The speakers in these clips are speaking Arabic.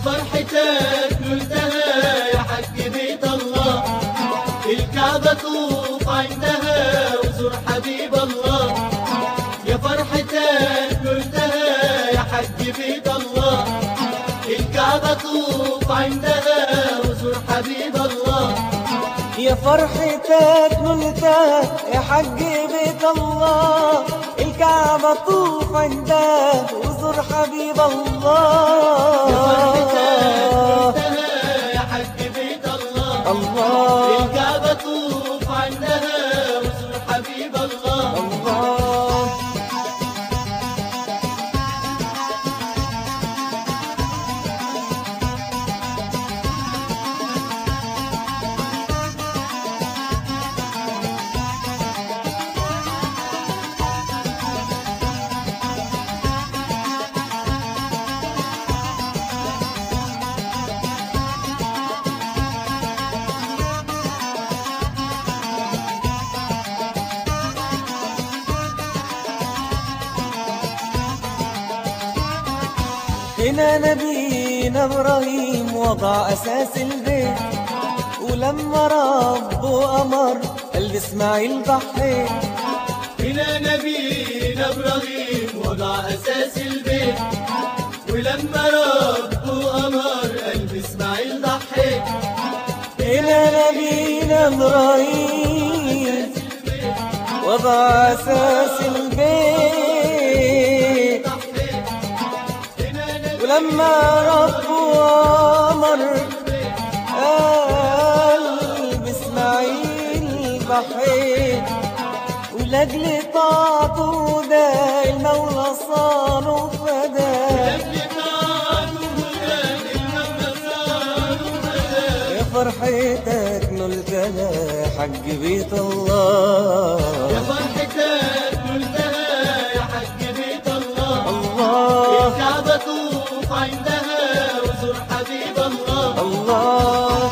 فرحتك نلتها يا حج بيت الله، الكعبة طوف عندها وزور حبيب الله. يا فرحتك نلتها يا حج بيت الله، الكعبة طوف عندها وزور حبيب الله. يا فرحتك نلتها يا حج بيت الله، الكعبة طوف عندها وزور حبيب الله. يا فرحتك نلتها يا حج بيت الله، الكعبة طوف عندها وزور حبيب الله. هنا نبينا إبراهيم وضع أساس البيت، ولما ربه أمر قال بإسماعيل ضحيت. هنا نبينا إبراهيم وضع أساس البيت، ولما ربه أمر قال بإسماعيل ضحيت. هنا نبينا إبراهيم وضع أساس البيت، ولما ربه أمر قال بإسماعيل ضحيت. ولأجل طاعته ده المولى صانه فداه، يا فرحتك نلتها يا حج بيت الله. يا فرحتك نلتها يا حج بيت الله، الكعبة طوف عندها وزور حبيب الله.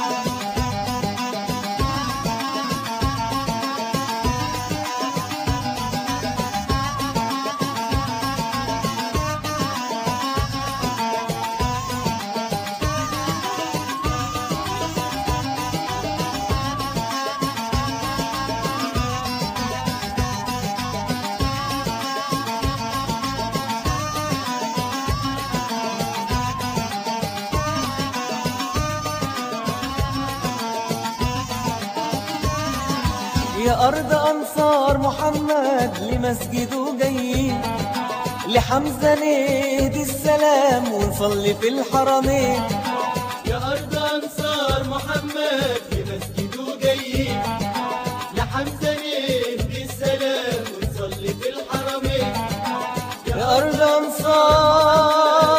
يا أرض أنصار محمد لمسجده جايين، لحمزة نهدي السلام ونصلي في الحرمين. يا أرض أنصار محمد لمسجده جايين، لحمزة نهدي السلام ونصلي في الحرمين. يا أرض أنصار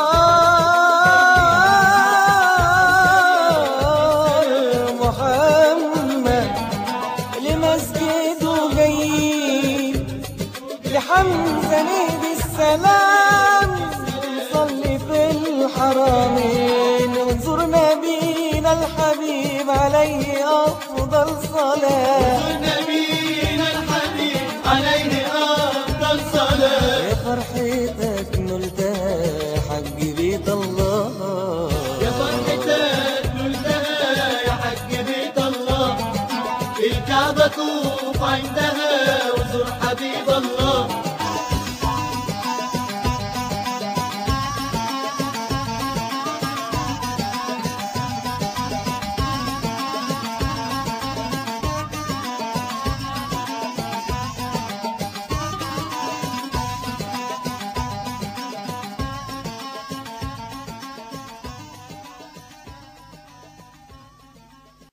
محمد لمسجده جايين، لحمزة نهدي السلام نصلي في الحرمين. ونزور نبينا الحبيب عليه أفضل صلاة، ونزور نبينا الحبيب عليه أفضل صلاة. يا فرحتك نلتها يا حج بيت الله. يا فرحتك نلتها يا حج بيت الله، الكعبة طوف عندها وزور حبيب الله.